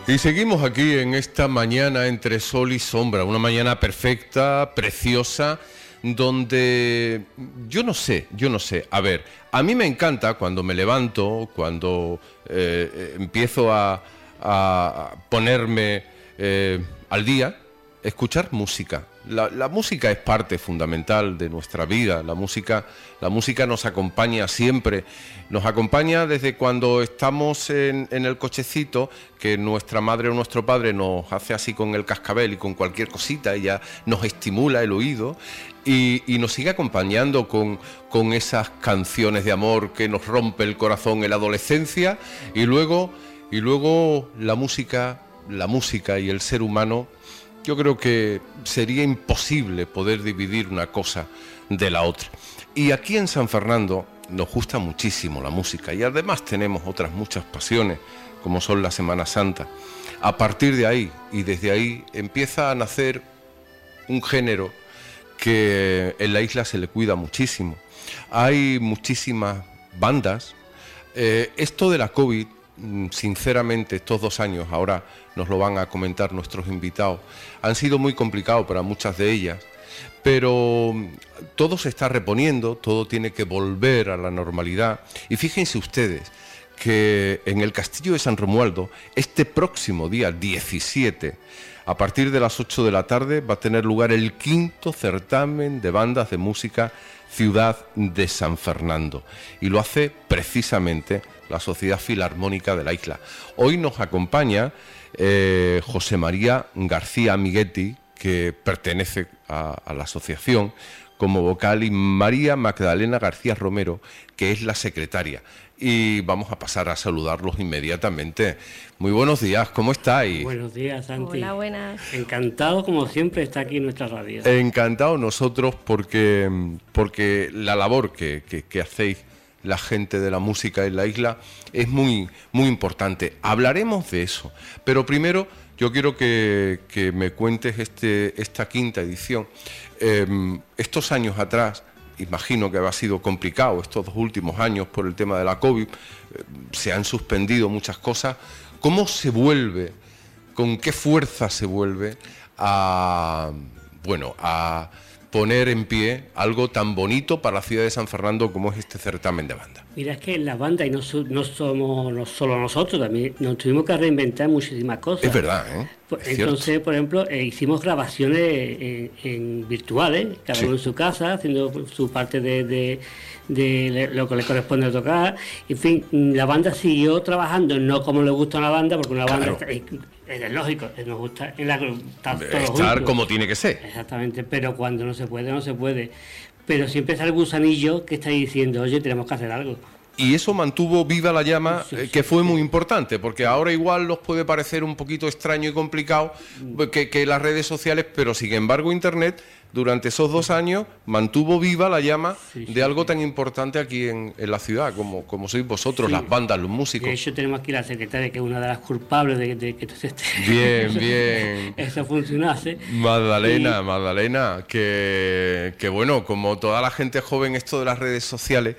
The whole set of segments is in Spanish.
Y seguimos aquí en esta mañana entre sol y sombra, una mañana perfecta, preciosa, donde yo no sé, a ver, a mí me encanta cuando me levanto, cuando empiezo a ponerme al día, escuchar música. La música es parte fundamental de nuestra vida. La música nos acompaña siempre. Nos acompaña desde cuando estamos en el cochecito, que nuestra madre o nuestro padre nos hace así con el cascabel y con cualquier cosita, ella nos estimula el oído y nos sigue acompañando con esas canciones de amor que nos rompe el corazón en la adolescencia, y luego la música y el ser humano. Yo creo que sería imposible poder dividir una cosa de la otra. Y aquí en San Fernando nos gusta muchísimo la música y además tenemos otras muchas pasiones, como son la Semana Santa. A partir de ahí y desde ahí empieza a nacer un género que en la isla se le cuida muchísimo. Hay muchísimas bandas. Esto de la COVID, sinceramente, estos 2 años, ahora nos lo van a comentar nuestros invitados, han sido muy complicados para muchas de ellas, pero todo se está reponiendo, todo tiene que volver a la normalidad. Y fíjense ustedes que en el Castillo de San Romualdo, este próximo día 17, a partir de las 8 de la tarde, va a tener lugar el 5º certamen de bandas de música Ciudad de San Fernando, y lo hace precisamente la Sociedad Filarmónica de la isla. Hoy nos acompaña José María García Amiguetti, que pertenece a la asociación como vocal, y María Magdalena García Romero, que es la secretaria. Y vamos a pasar a saludarlos inmediatamente. Muy buenos días, ¿cómo estáis? Buenos días, Santi. Hola, buenas. Encantado, como siempre, está aquí en nuestra radio. Encantado nosotros porque la labor que hacéis la gente de la música en la isla es muy, muy importante. Hablaremos de eso, pero primero yo quiero que me cuentes esta 5ª edición. Estos años atrás, imagino que ha sido complicado estos 2 últimos años por el tema de la COVID, se han suspendido muchas cosas. ¿Cómo se vuelve, con qué fuerza se vuelve a poner en pie algo tan bonito para la ciudad de San Fernando como es este certamen de banda? Mira, es que en la banda, y no somos solo nosotros, también nos tuvimos que reinventar muchísimas cosas. Es verdad, ¿eh? Entonces, cierto. por ejemplo, hicimos grabaciones en virtuales, cada uno en su casa, haciendo su parte de lo que le corresponde tocar. En fin, la banda siguió trabajando, no como le gusta a una banda, porque una banda es lógico, nos gusta estar como tiene que ser. Exactamente, pero cuando no se puede, no se puede. Pero siempre está el gusanillo que está diciendo, oye, tenemos que hacer algo. Y eso mantuvo viva la llama, que fue muy importante, porque ahora igual nos puede parecer un poquito extraño y complicado que las redes sociales, pero sin embargo Internet durante esos 2 años mantuvo viva la llama de algo tan importante aquí en la ciudad, como sois vosotros, las bandas, los músicos. De hecho tenemos aquí la secretaria, que es una de las culpables de que Bien. eso funcionase. Magdalena, que bueno, como toda la gente joven, esto de las redes sociales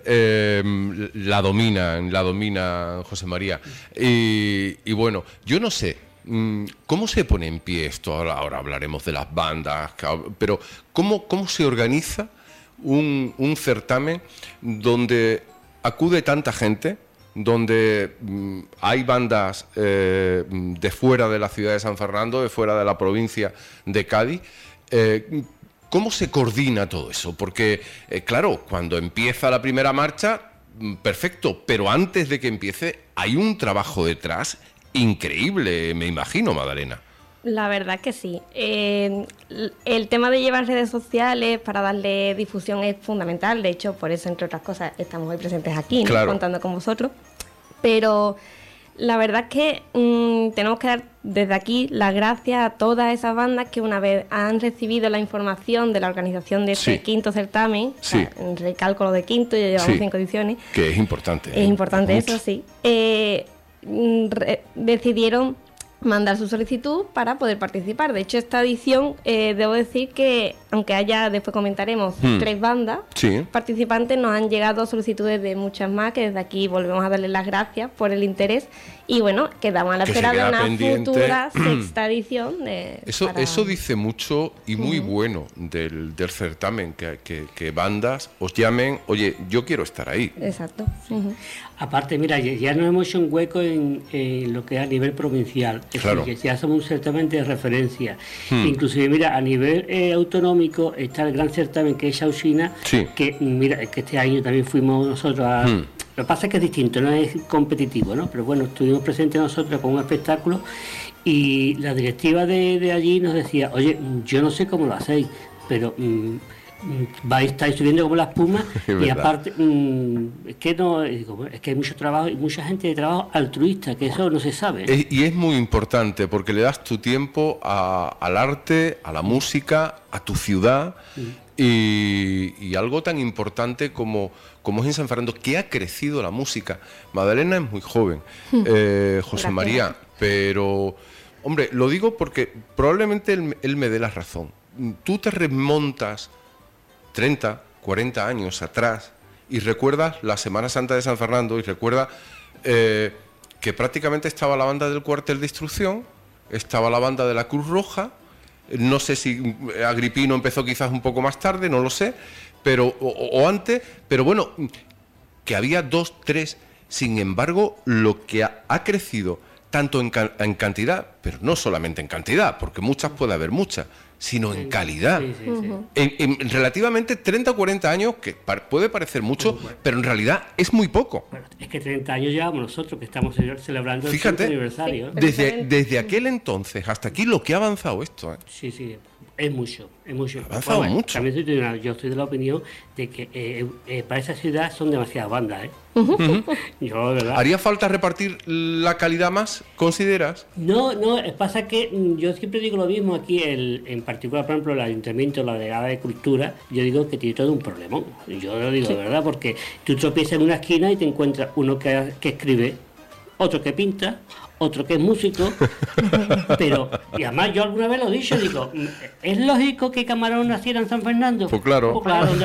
la domina José María. Y bueno, yo no sé ¿cómo se pone en pie esto? Ahora hablaremos de las bandas, pero ¿cómo se organiza un certamen donde acude tanta gente, donde hay bandas de fuera de la ciudad de San Fernando, de fuera de la provincia de Cádiz? ¿Cómo se coordina todo eso? Porque, claro, cuando empieza la primera marcha, perfecto, pero antes de que empiece hay un trabajo detrás increíble, me imagino, Magdalena. La verdad que sí. El tema de llevar redes sociales para darle difusión es fundamental. De hecho, por eso, entre otras cosas, estamos hoy presentes aquí, claro, contando con vosotros. Pero la verdad es que tenemos que dar desde aquí las gracias a todas esas bandas que una vez han recibido la información de la organización de este quinto certamen, o sea, en recálculo de quinto, ya llevamos 5 ediciones. Que es importante. Es importante eso, sí. Decidieron mandar su solicitud para poder participar. De hecho, esta edición, debo decir que, aunque haya, después comentaremos, 3 bandas participantes, nos han llegado solicitudes de muchas más, que desde aquí volvemos a darles las gracias por el interés. Y bueno, quedamos a la espera de una futura 6ª edición. Eso dice mucho y muy bueno del certamen, que bandas os llamen, oye, yo quiero estar ahí. Exacto. Aparte, mira, ya nos hemos hecho un hueco en lo que es a nivel provincial. Claro. Que ya somos un certamen de referencia. Inclusive, mira, a nivel autonómico está el gran certamen que es Xauxina, que mira, que este año también fuimos nosotros a... Lo que pasa es que es distinto, no es competitivo, ¿no? Pero bueno, estuvimos presentes nosotros con un espectáculo y la directiva de allí nos decía, oye, yo no sé cómo lo hacéis, pero estáis subiendo como la espuma y aparte es que hay mucho trabajo y mucha gente de trabajo altruista, que eso no se sabe. Y es muy importante porque le das tu tiempo al arte, a la música, a tu ciudad. Y algo tan importante como es en San Fernando, que ha crecido la música. Magdalena es muy joven, José María, pero, hombre, lo digo porque probablemente él me dé la razón. Tú te remontas 30, 40 años atrás y recuerdas la Semana Santa de San Fernando y recuerdas que prácticamente estaba la banda del Cuartel de Instrucción, estaba la banda de la Cruz Roja. No sé si Agripino empezó quizás un poco más tarde, no lo sé, pero o antes, pero bueno, que había 2, 3. Sin embargo, lo que ha crecido tanto en cantidad, pero no solamente en cantidad, porque muchas puede haber muchas, sino en calidad. En relativamente 30 o 40 años, que puede parecer mucho, pero en realidad es muy poco. Bueno, es que 30 años llevamos nosotros, que estamos celebrando el 30 aniversario. Desde aquel entonces hasta aquí lo que ha avanzado esto. Sí, es mucho. Ha avanzado mucho. También yo estoy de la opinión de que para esa ciudad son demasiadas bandas, Yo, de verdad. ¿Haría falta repartir la calidad más, consideras? No, pasa que yo siempre digo lo mismo aquí, en particular, por ejemplo, el Ayuntamiento, la Delegada de Cultura, yo digo que tiene todo un problemón. Yo lo digo de verdad, porque tú tropiezas en una esquina y te encuentras uno que escribe, otro que pinta, otro que es músico, pero, y además yo alguna vez lo he dicho, digo, ¿es lógico que Camarón naciera en San Fernando? Pues claro,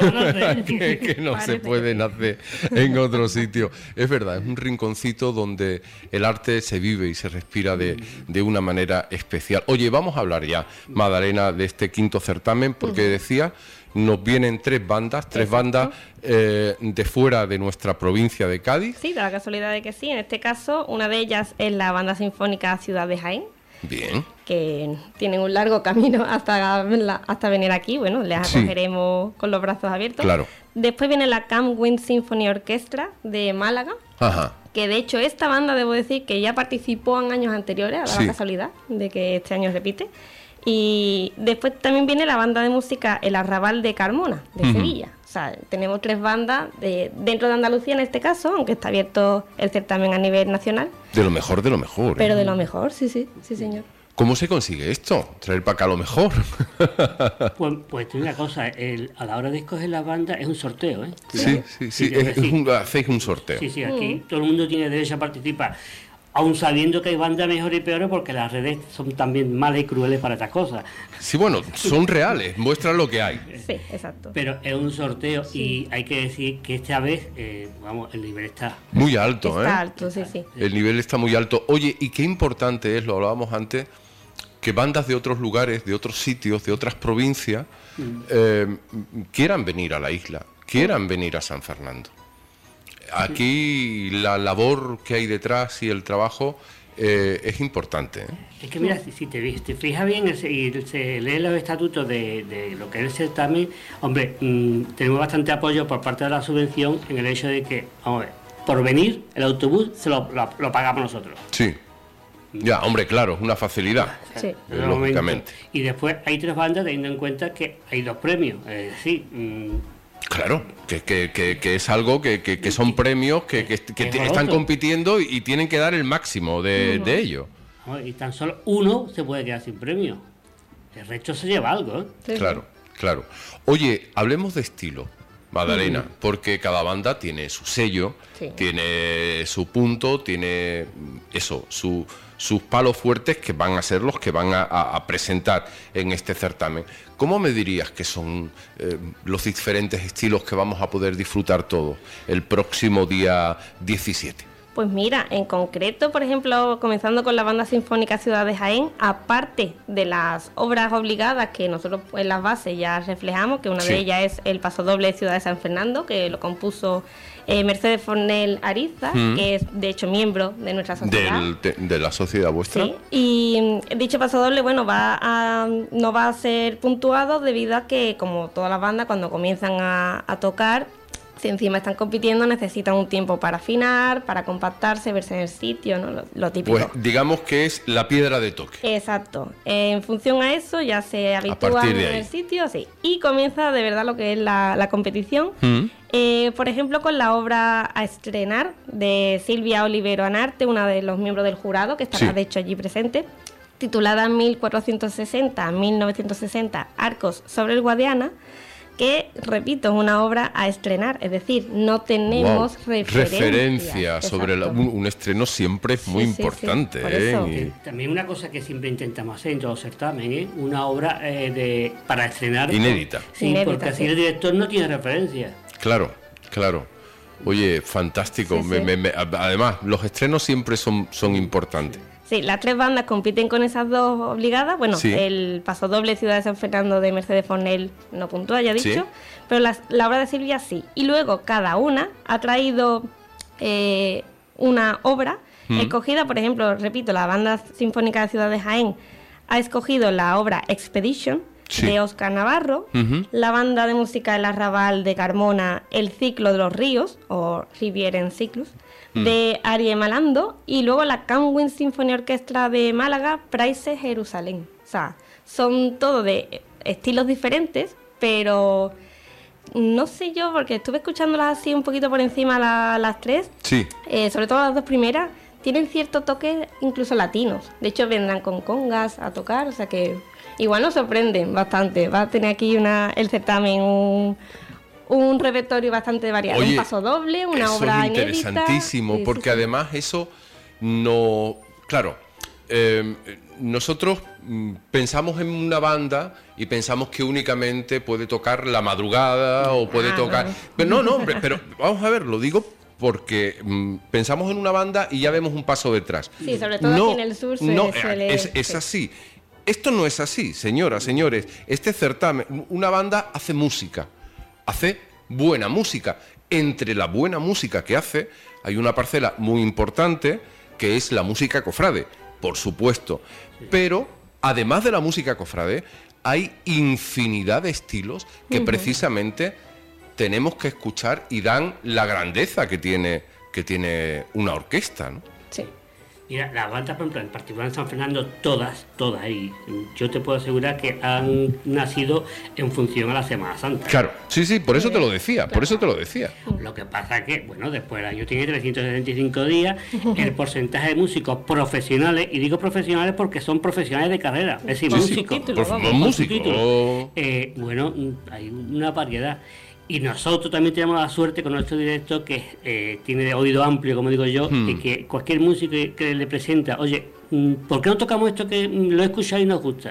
que no se puede nacer en otro sitio. Es verdad, es un rinconcito donde el arte se vive y se respira de una manera especial. Oye, vamos a hablar ya, Magdalena, de este 5º certamen, porque decía, nos vienen 3 bandas de fuera de nuestra provincia de Cádiz. Sí, da la casualidad de que sí. En este caso, una de ellas es la Banda Sinfónica Ciudad de Jaén. Bien. Que tienen un largo camino hasta venir aquí. Bueno, les acogeremos con los brazos abiertos. Claro. Después viene la Camp Wind Symphony Orchestra de Málaga. Ajá. Que de hecho esta banda, debo decir, que ya participó en años anteriores, a la casualidad de que este año repite. Y después también viene la banda de música El Arrabal de Carmona, de Sevilla. O sea, tenemos 3 bandas dentro de Andalucía en este caso, aunque está abierto el certamen a nivel nacional. De lo mejor, Pero de lo mejor, sí, señor. ¿Cómo se consigue esto? Traer para acá lo mejor. Pues una cosa, a la hora de escoger la banda es un sorteo, ¿eh? Sí. Hacéis un sorteo. Sí, aquí todo el mundo tiene derecho a participar. Aún sabiendo que hay bandas mejores y peores, porque las redes son también malas y crueles para estas cosas. Sí, bueno, son reales, muestran lo que hay. Sí, exacto. Pero es un sorteo y hay que decir que esta vez, el nivel está... Muy alto, Está alto, sí. El nivel está muy alto. Oye, y qué importante es, lo hablábamos antes, que bandas de otros lugares, de otros sitios, de otras provincias, quieran venir a la isla, quieran venir a San Fernando. Aquí la labor que hay detrás y el trabajo es importante. Es que mira, si te fijas bien y se lee los estatutos de lo que es el certamen, hombre, tenemos bastante apoyo por parte de la subvención en el hecho de que, vamos a ver, por venir el autobús se lo pagamos nosotros. Sí. Ya, hombre, claro, es una facilidad, sí. Lógicamente. Y después hay 3 bandas teniendo en cuenta que hay 2 premios, es decir... Claro, que es algo que son premios que están compitiendo y tienen que dar el máximo de ello. Y tan solo uno se puede quedar sin premio. El resto se lleva algo, ¿eh? Claro. Oye, hablemos de estilo, Magdalena, porque cada banda tiene su sello, tiene su punto, tiene eso, sus palos fuertes, que van a ser los que van a presentar en este certamen. ¿Cómo me dirías que son los diferentes estilos que vamos a poder disfrutar todos el próximo día 17? Pues mira, en concreto, por ejemplo, comenzando con la Banda Sinfónica Ciudad de Jaén, aparte de las obras obligadas que nosotros en las bases ya reflejamos, que una de ellas es el pasodoble de Ciudad de San Fernando, que lo compuso Mercedes Fornel Ariza, que es de hecho miembro de nuestra sociedad. De la sociedad vuestra. Sí, y dicho pasodoble, bueno, no va a ser puntuado debido a que, como todas las bandas, cuando comienzan a tocar, si encima están compitiendo, necesitan un tiempo para afinar, para compactarse, verse en el sitio, ¿no? Lo típico. Pues digamos que es la piedra de toque. Exacto. En función a eso ya se habitúan en el sitio, sí. Y comienza de verdad lo que es la competición. Por ejemplo, con la obra a estrenar de Silvia Olivero Anarte, una de los miembros del jurado, que estará de hecho allí presente, titulada 1460-1960, Arcos sobre el Guadiana, que, repito, es una obra a estrenar, es decir, no tenemos referencia sobre un estreno siempre es muy importante. También una cosa que siempre intentamos hacer en todo certamen, ¿eh? Una obra para estrenar. Inédita. Sí, porque así el director no tiene referencia. Claro. Oye, fantástico. Además, los estrenos siempre son importantes. Sí, las tres bandas compiten con esas dos obligadas. Bueno, el pasodoble Ciudad de San Fernando de Mercedes Fornel no puntúa, ya he dicho, pero la obra de Silvia sí. Y luego cada una ha traído una obra escogida, por ejemplo, repito, la Banda Sinfónica de Ciudad de Jaén ha escogido la obra Expedition de Óscar Navarro, la Banda de Música del Arrabal de Carmona, El Ciclo de los Ríos, o Riviera en Ciclus, de Arie Malando, y luego la Camwin Symphony Orchestra de Málaga, Praise Jerusalén. O sea, son todo de estilos diferentes, pero no sé yo, porque estuve escuchándolas así un poquito por encima las tres, sobre todo las dos primeras, tienen cierto toque incluso latinos. De hecho, vendrán con congas a tocar, o sea que igual nos sorprenden bastante. Va a tener aquí el certamen un repertorio bastante variado. Oye, un pasodoble, una obra inédita. Interesantísimo, porque además eso no... Claro, nosotros pensamos en una banda y pensamos que únicamente puede tocar la madrugada o puede tocar... No. Pero no, hombre, pero vamos a ver, lo digo porque pensamos en una banda y ya vemos un paso detrás. Sí, sobre todo aquí en el sur es así. Esto no es así, señoras, señores. Este certamen, una banda hace música, hace buena música. Entre la buena música que hace, hay una parcela muy importante que es la música cofrade, por supuesto. Pero, además de la música cofrade, hay infinidad de estilos que precisamente tenemos que escuchar y dan la grandeza que tiene una orquesta, ¿no? Sí. Mira, las bandas, por ejemplo, en particular en San Fernando, todas, y yo te puedo asegurar que han nacido en función a la Semana Santa. Claro, sí, por eso te lo decía, Lo que pasa es que, bueno, después el año tiene 365 días, el porcentaje de músicos profesionales, y digo profesionales porque son profesionales de carrera, es decir, músicos. Bueno, hay una variedad. Y nosotros también tenemos la suerte con nuestro director, que tiene oído amplio, como digo yo, y que cualquier músico que le presenta, oye, ¿por qué no tocamos esto que lo he escuchado y nos gusta?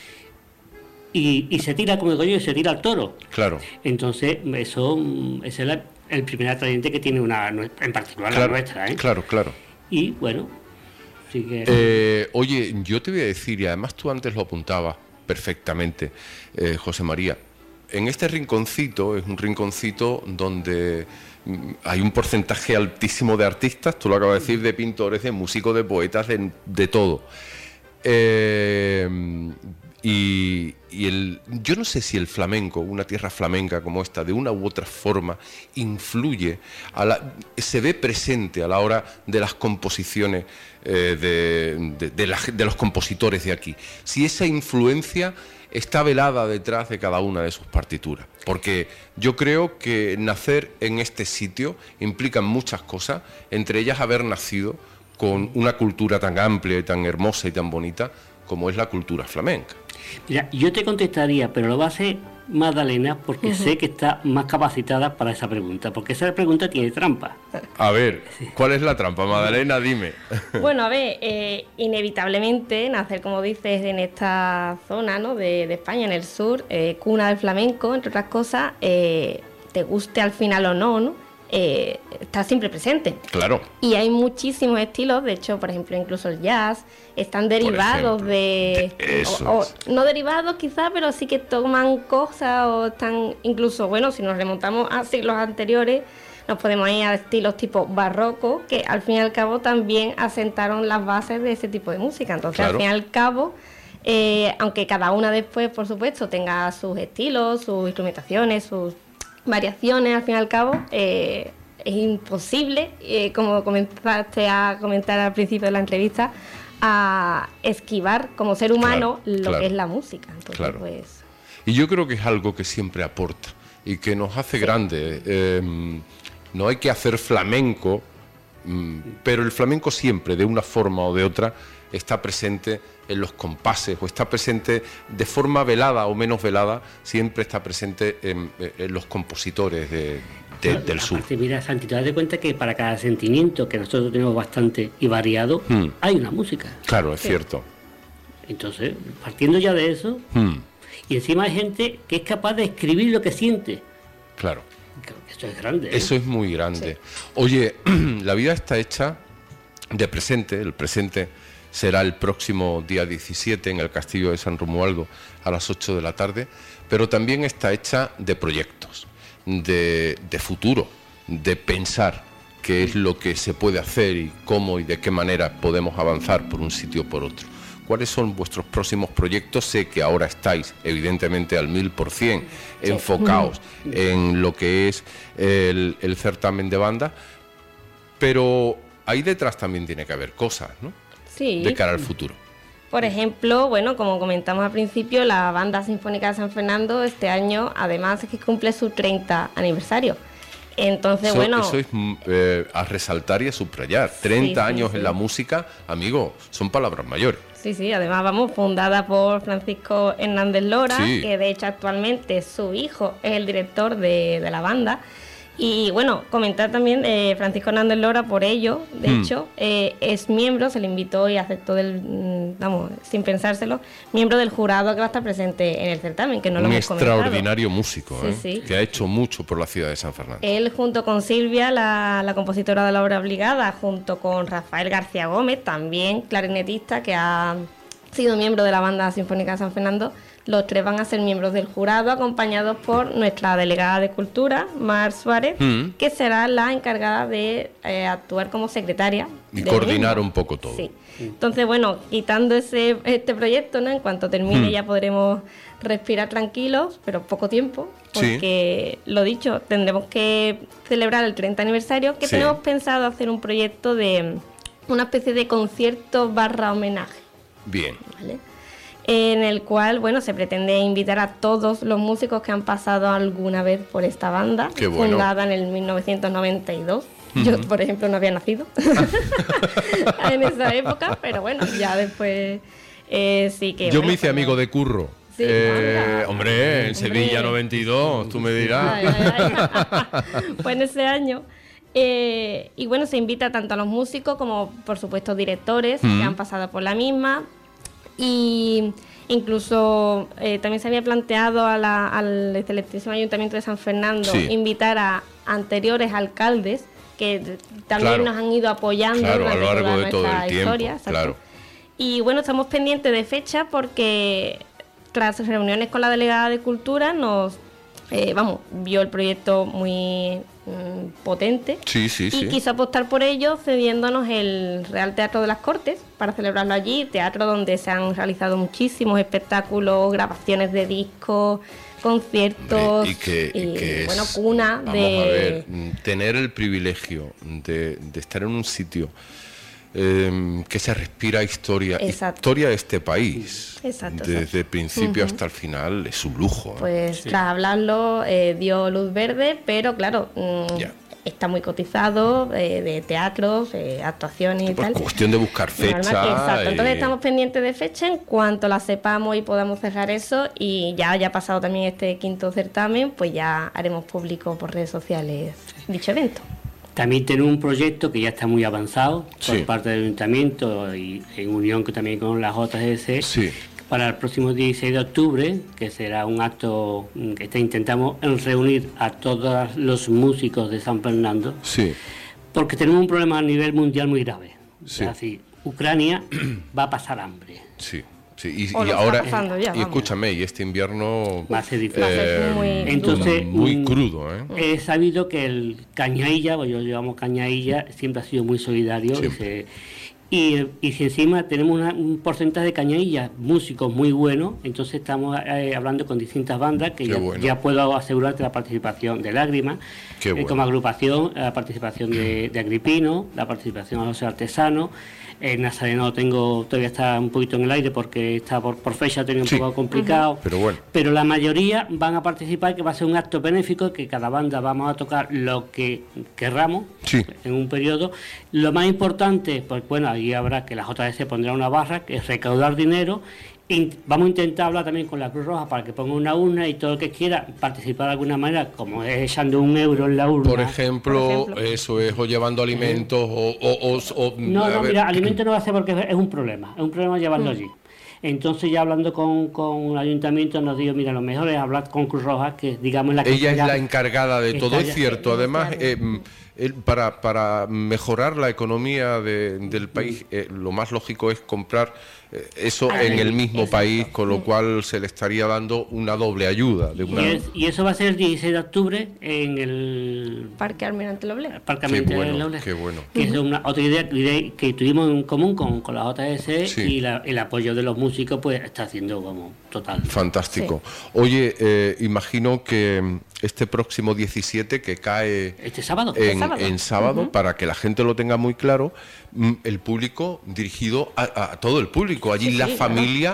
Y se tira, como digo yo, se tira al toro. Claro. Entonces, ese es el primer atrayente que tiene en particular la nuestra, ¿eh? Claro. Y bueno, sí que... oye, yo te voy a decir, y además tú antes lo apuntabas perfectamente, José María, en este rinconcito, es un rinconcito donde hay un porcentaje altísimo de artistas, tú lo acabas de decir, de pintores, de músicos, de poetas, de todo. Yo no sé si el flamenco, una tierra flamenca como esta, de una u otra forma, influye, se ve presente a la hora de las composiciones de los compositores de aquí. Si esa influencia está velada detrás de cada una de sus partituras, porque yo creo que nacer en este sitio implica muchas cosas, entre ellas haber nacido con una cultura tan amplia y tan hermosa y tan bonita como es la cultura flamenca. Mira, yo te contestaría, pero lo va a hacer Magdalena, porque sé que está más capacitada para esa pregunta, porque esa pregunta tiene trampa. A ver, ¿cuál es la trampa, Magdalena? Dime. Bueno, a ver, inevitablemente nacer, como dices, en esta zona, ¿no?, de España, en el sur, cuna del flamenco, entre otras cosas, te guste al final o no, ¿no? Está siempre presente. Claro. Y hay muchísimos estilos, de hecho, por ejemplo, incluso el jazz, están derivados no derivados quizás, pero sí que toman cosas o están, incluso, bueno, si nos remontamos a siglos anteriores, nos podemos ir a estilos tipo barroco, que al fin y al cabo también asentaron las bases de ese tipo de música. Entonces, claro, al fin y al cabo, aunque cada una después, por supuesto, tenga sus estilos, sus instrumentaciones, sus variaciones, al fin y al cabo, es imposible, como comenzaste a comentar al principio de la entrevista, a esquivar como ser humano lo que es la música. Entonces, pues... Y yo creo que es algo que siempre aporta y que nos hace grandes. No hay que hacer flamenco, pero el flamenco siempre, de una forma o de otra, está presente en los compases, o está presente de forma velada o menos velada, siempre está presente en los compositores del sur. Aparte, mira, Santi, te das de cuenta que para cada sentimiento, que nosotros tenemos bastante y variado, hay una música. Claro, es cierto. Entonces, partiendo ya de eso, y encima hay gente que es capaz de escribir lo que siente. Claro. Eso es grande. Eso es muy grande. Sí. Oye, la vida está hecha de presente, el presente será el próximo día 17 en el Castillo de San Romualdo a las 8 de la tarde, pero también está hecha de proyectos, de futuro, de pensar qué es lo que se puede hacer y cómo y de qué manera podemos avanzar por un sitio o por otro. ¿Cuáles son vuestros próximos proyectos? Sé que ahora estáis evidentemente al 1000% enfocados en lo que es el certamen de banda, pero ahí detrás también tiene que haber cosas, ¿no? Sí. De cara al futuro. Por ejemplo, bueno, como comentamos al principio, la Banda Sinfónica de San Fernando este año, además, es que cumple su 30 aniversario. Entonces, eso es a resaltar y a subrayar. 30 años en la música, amigo, son palabras mayores. Sí, además, fundada por Francisco Hernández Lora, que de hecho actualmente su hijo es el director de la banda. Y bueno, comentar también, Francisco Hernández Lora, por ello, de hecho, es miembro, se le invitó y aceptó sin pensárselo, miembro del jurado que va a estar presente en el certamen, que no lo hemos comentado. Un extraordinario músico, que ha hecho mucho por la ciudad de San Fernando. Él, junto con Silvia, la compositora de la obra obligada, junto con Rafael García Gómez, también clarinetista, que ha sido miembro de la Banda Sinfónica de San Fernando. Los tres van a ser miembros del jurado, acompañados por nuestra delegada de Cultura, Mar Suárez, que será la encargada de actuar como secretaria. Y coordinar un poco todo. Sí. Entonces, bueno, quitando este proyecto, ¿no? En cuanto termine ya podremos respirar tranquilos, pero poco tiempo, porque, lo dicho, tendremos que celebrar el 30 aniversario, que tenemos pensado hacer un proyecto de una especie de concierto / homenaje. Bien. ¿Vale? En el cual, bueno, se pretende invitar a todos los músicos que han pasado alguna vez por esta banda, fundada en el 1992. Yo, por ejemplo, no había nacido en esa época, pero bueno, ya después sí que... Yo me hice amigo de Curro. Sí, hombre, en Sevilla 92, tú me dirás. Pues en ese año... y bueno, se invita tanto a los músicos como, por supuesto, directores que han pasado por la misma. Y incluso también se había planteado al excelentísimo Ayuntamiento de San Fernando invitar a anteriores alcaldes que también nos han ido apoyando a lo largo de todo el historia. Tiempo, Y bueno, estamos pendientes de fecha porque tras reuniones con la delegada de Cultura nos vio el proyecto muy potente y quiso apostar por ello cediéndonos el Real Teatro de las Cortes para celebrarlo allí, teatro donde se han realizado muchísimos espectáculos, grabaciones de discos, conciertos. Y bueno, cuna vamos a ver, tener el privilegio de estar en un sitio que se respira historia de este país. Desde el principio hasta el final es un lujo. Pues tras hablarlo dio luz verde, pero claro, está muy cotizado, de teatros, actuaciones y pues tal. cuestión de buscar fecha. Exacto, entonces estamos pendientes de fecha en cuanto la sepamos y podamos cerrar eso, y ya haya pasado también este quinto certamen, pues ya haremos público por redes sociales dicho evento. También tenemos un proyecto que ya está muy avanzado por Sí. parte del Ayuntamiento y en unión también con la JGC, Sí. para el próximo 16 de octubre, que será un acto que intentamos reunir a todos los músicos de San Fernando, Sí, porque tenemos un problema a nivel mundial muy grave. Sí. Es decir, Ucrania va a pasar hambre. sí. Sí, O y lo ahora, está pasando ya, y vamos. escúchame, y este invierno Va a ser difícil. Va a ser muy Entonces, muy crudo, ¿eh? He sabido que el Cañailla, pues yo llevamos Cañailla, siempre ha sido muy solidario. Siempre. Y si encima tenemos un porcentaje de Cañailla, músicos muy buenos, entonces estamos hablando con distintas bandas que Qué bueno. ya puedo asegurarte la participación de Lágrimas, Qué bueno. como agrupación, la participación de Agripino, la participación de los artesanos. Nazareno todavía está un poquito en el aire porque está por fecha, tiene un Sí. poco complicado. Pero bueno. Pero la mayoría van a participar, que va a ser un acto benéfico, que cada banda vamos a tocar lo que querramos Sí. en un periodo. Lo más importante, pues bueno, ahí habrá que la JS pondrá una barra, que es recaudar dinero. Vamos a intentar hablar también con la Cruz Roja para que ponga una urna y todo el que quiera participar de alguna manera, como es echando €1 en la urna. Por ejemplo, eso es, o llevando alimentos, o No, a ver, mira, alimento no va a ser porque es un problema llevarlo allí. Entonces ya hablando con el ayuntamiento nos dijo, mira, lo mejor es hablar con Cruz Roja, que digamos la que ella es está la ya- encargada de que todo, está es ya- cierto. Además, claro. para mejorar la economía del país, lo más lógico es comprar eso en el mismo Exacto. país, con lo cual se le estaría dando una doble ayuda. Y eso va a ser el 16 de octubre en el Parque Almirante Loble. Parque Qué Almirante bueno, de Lourdes, qué bueno. que es otra idea que tuvimos en común con la JS, Sí. y el apoyo de los músicos pues está haciendo como total. Fantástico. Oye, imagino que este próximo 17, que cae Este sábado. en sábado, para que la gente lo tenga muy claro, el público dirigido a todo el público. Allí Sí, la sí, familia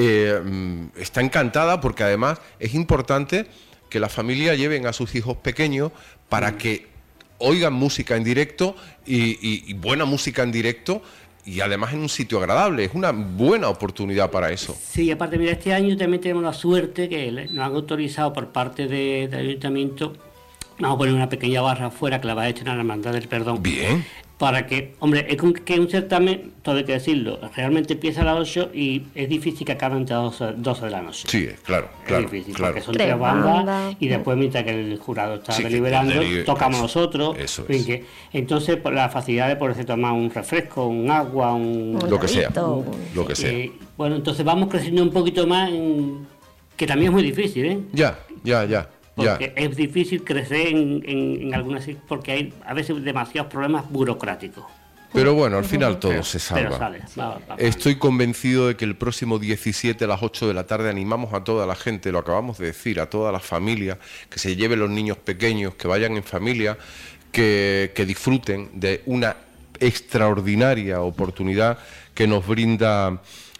está encantada, porque además es importante que la familia lleven a sus hijos pequeños para que oigan música en directo y buena música en directo, y además en un sitio agradable. Es una buena oportunidad para eso. Sí, aparte, mira, este año también tenemos la suerte que nos han autorizado por parte del ayuntamiento. Vamos a poner una pequeña barra afuera que la va a echar a la Hermandad del Perdón. Bien. Para que, hombre, es que un certamen, todo hay que decirlo, realmente empieza a las 8 y es difícil que acabe entre 12 de la noche. Sí, claro, Es claro, difícil, claro. porque son Tres tres bandas bandas. y después mientras que el jurado está Sí, que deliberando, delibe- tocamos eso, nosotros. eso En fin, es. entonces, por la facilidad de poderse tomar un refresco, un agua, Lo que sea, Helado, lo que sea. bueno, entonces vamos creciendo un poquito más, que también es muy difícil, ¿eh? Ya. Porque es difícil crecer en algunas, porque hay a veces demasiados problemas burocráticos. Pero bueno, al final todo Pero- se pero salva. sale, va. Estoy convencido de que el próximo 17 a las 8 de la tarde animamos a toda la gente, lo acabamos de decir, a toda la familia, que se lleven los niños pequeños, que vayan en familia, que disfruten de una extraordinaria oportunidad que nos brinda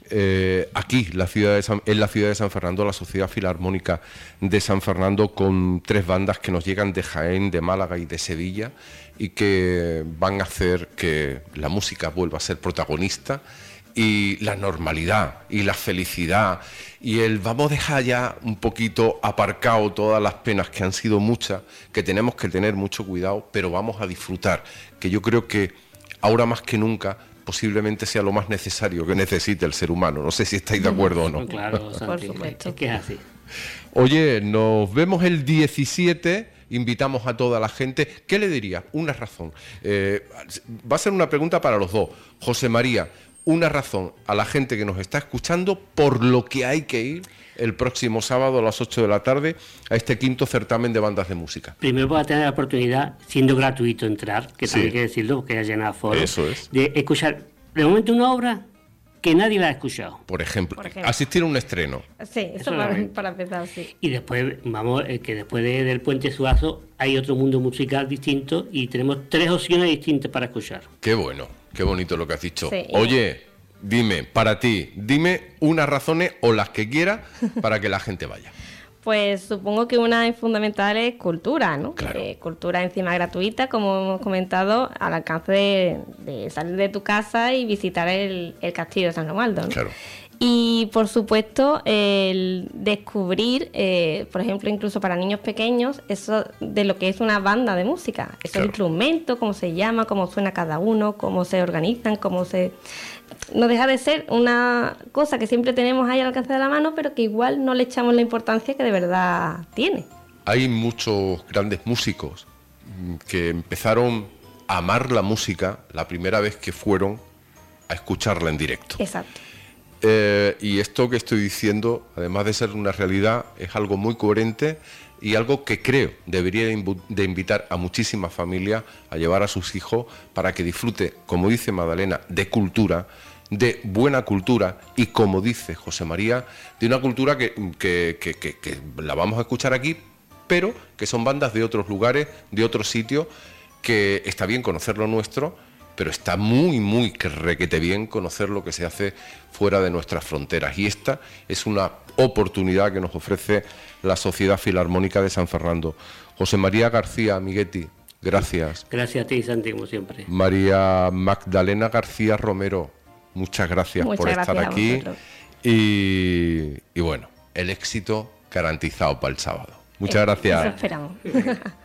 aquí, en la ciudad de San Fernando, la Sociedad Filarmónica de San Fernando, con 3 bandas que nos llegan de Jaén, de Málaga y de Sevilla, y que van a hacer que la música vuelva a ser protagonista, y la normalidad y la felicidad y vamos a dejar ya un poquito aparcado todas las penas, que han sido muchas, que tenemos que tener mucho cuidado, pero vamos a disfrutar, que yo creo que ahora más que nunca posiblemente sea lo más necesario que necesite el ser humano. No sé si estáis de acuerdo o no. Claro, Santi, supuesto. es que es así. Oye, nos vemos el 17, invitamos a toda la gente. ¿Qué le diría? Una razón. Va a ser una pregunta para los dos. José María, una razón a la gente que nos está escuchando por lo que hay que ir el próximo sábado a las 8 de la tarde a este 5º certamen de bandas de música. Primero va a tener la oportunidad, siendo gratuito entrar, que Sí. también hay que decirlo, porque ha llenado foro, Eso es. de escuchar de momento una obra que nadie la ha escuchado. Por ejemplo, Por ejemplo. asistir a un estreno. Sí, Eso eso es. para empezar, sí. Y después, que después del Puente Suazo hay otro mundo musical distinto y tenemos 3 opciones distintas para escuchar. Qué bueno, qué bonito lo que has dicho. Sí. Oye, dime, para ti, dime unas razones o las que quieras para que la gente vaya. Pues supongo que una es fundamental es cultura, ¿no? Claro. Cultura encima gratuita, como hemos comentado, al alcance de salir de tu casa y visitar el castillo de San Romualdo, ¿no? Claro. Y por supuesto el descubrir, por ejemplo, incluso para niños pequeños, eso de lo que es una banda de música, esos Claro. instrumentos, cómo se llama, cómo suena cada uno, cómo se organizan, no deja de ser una cosa que siempre tenemos ahí al alcance de la mano, pero que igual no le echamos la importancia que de verdad tiene. Hay muchos grandes músicos que empezaron a amar la música la primera vez que fueron a escucharla en directo. Exacto. Y esto que estoy diciendo, además de ser una realidad, es algo muy coherente y algo que creo debería de invitar a muchísimas familias a llevar a sus hijos para que disfrute, como dice Magdalena, de cultura, de buena cultura y, como dice José María, de una cultura que la vamos a escuchar aquí, pero que son bandas de otros lugares, de otros sitios, que está bien conocer lo nuestro, pero está muy, muy requete bien conocer lo que se hace fuera de nuestras fronteras. Y esta es una oportunidad que nos ofrece la Sociedad Filarmónica de San Fernando. José María García Amiguetti, gracias. Gracias a ti, Santi, como siempre. María Magdalena García Romero, muchas gracias por estar aquí. Y bueno, el éxito garantizado para el sábado. Muchas gracias. Eso esperamos.